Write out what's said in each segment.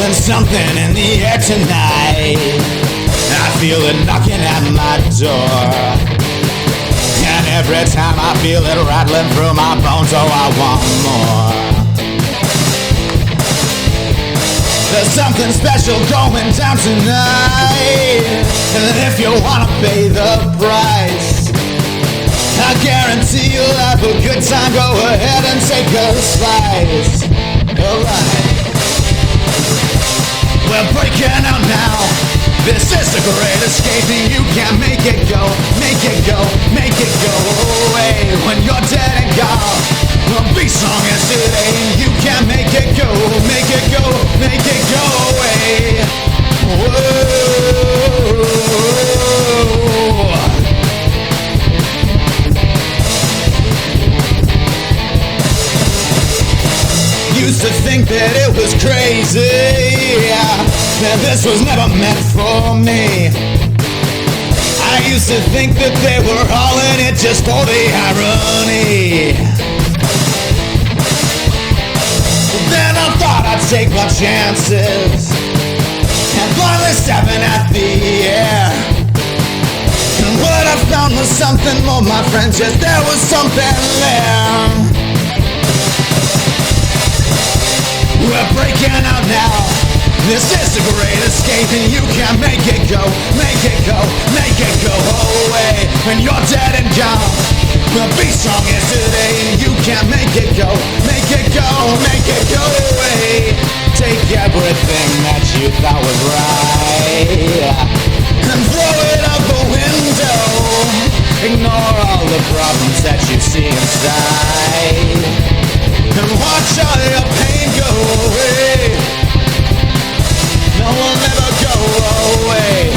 feeling something in the air tonight. I feel it knocking at my door, and every time I feel it rattling through my bones, oh, I want more. There's something special going down tonight, and if you wanna pay the price, I guarantee you'll have a good time. Go ahead and take a slice. Alright, we're breaking out now. This is the great escape, and you can't make it go, make it go, make it go away. When you're dead and gone, the beat song is today. You can't make it go, make it go, make it go away. Whoa. Used to think that it was crazy, that this was never meant for me. I used to think that they were all in it just for the irony. Then I thought I'd take my chances and blindly stepping at the air. And what I found was something more, my friends, yes, there was something there. We're breaking out now. This is the great escape, and you can't make it go, make it go, make it go away. When you're dead and gone, the beat song is today, and you can't make it go, make it go, make it go away. Take everything that you thought was right and throw it out the window. Ignore all the problems that you see inside, and watch all your pain go away. No one ever go away.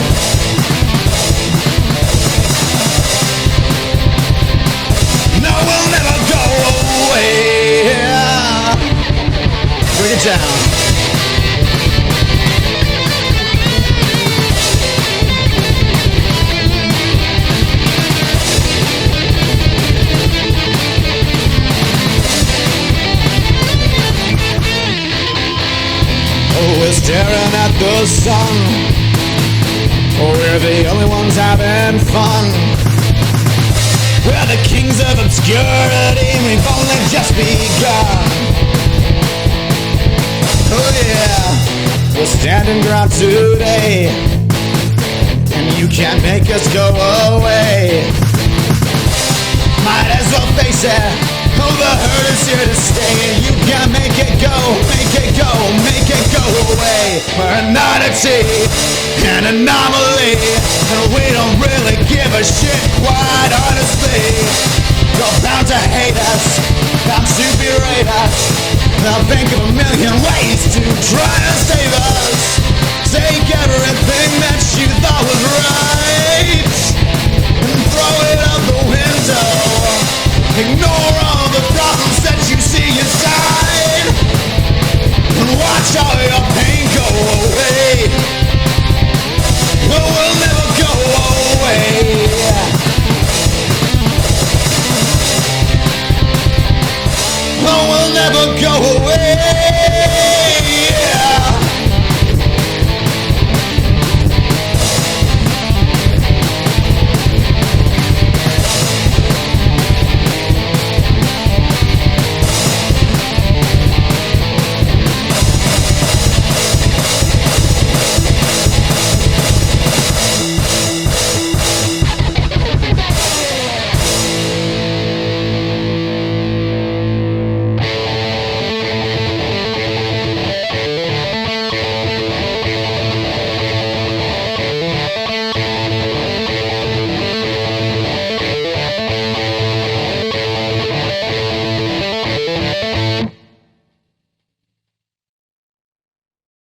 No one ever go away. Bring it down. We're staring at the sun. We're the only ones having fun. We're the kings of obscurity. We've only just begun. Oh yeah, we're standing ground today, and you can't make us go away. Might as well face it. Oh, the hurt is here to stay, and you can't make it go, make it go, make it go away. We're an oddity, an anomaly, and we don't really give a shit, quite honestly. You're bound to hate us, bound to berate us. They'll think of a million ways to try to save us.